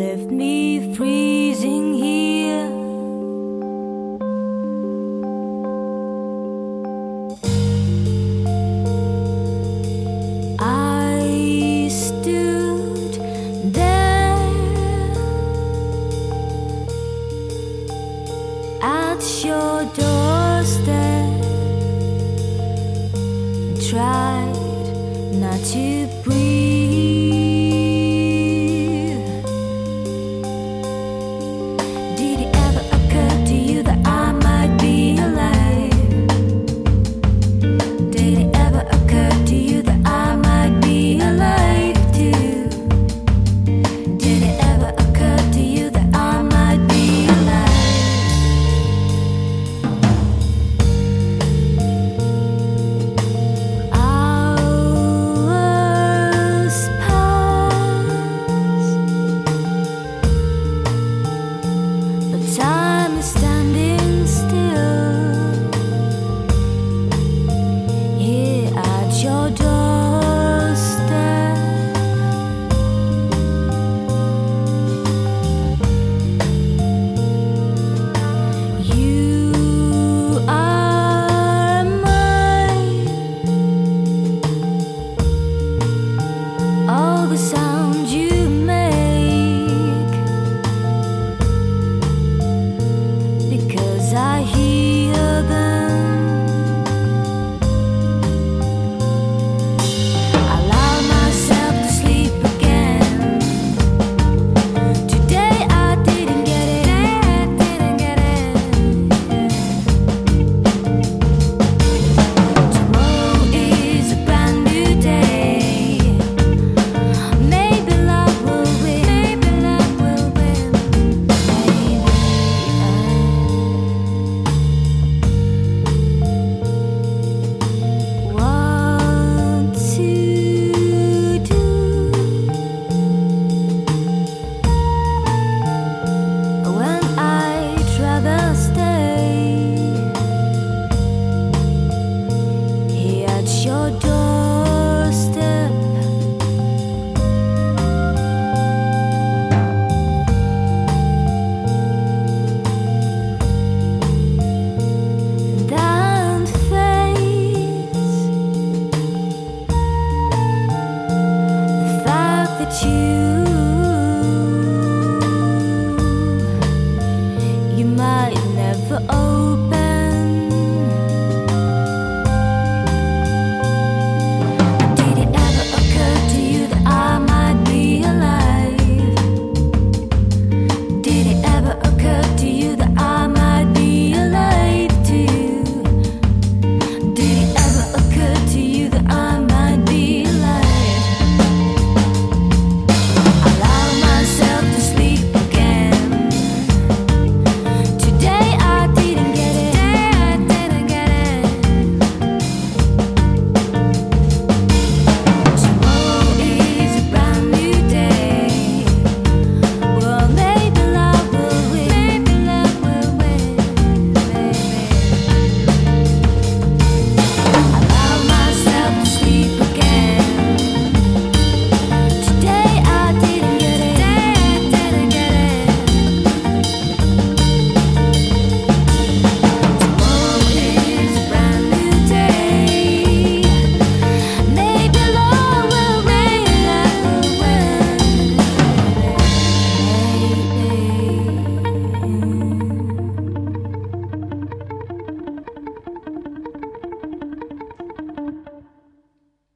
left me freezing here. I stood there at your doorstep and tried not to breathe. Did it ever occur to you that I might be alive? Did it ever occur to you that I might be alive too? Did it ever occur to you that I might be alive? Hours pass, but time is standing still here at your doorstep. You are mine. All the sounds you make, because I hear them. Allow myself to sleep again. Today I didn't get it. Tomorrow is a brand new day. Maybe love will win. Maybe love will win. Maybe what to do when I'd rather stay here at your doorstep. And face the fact that you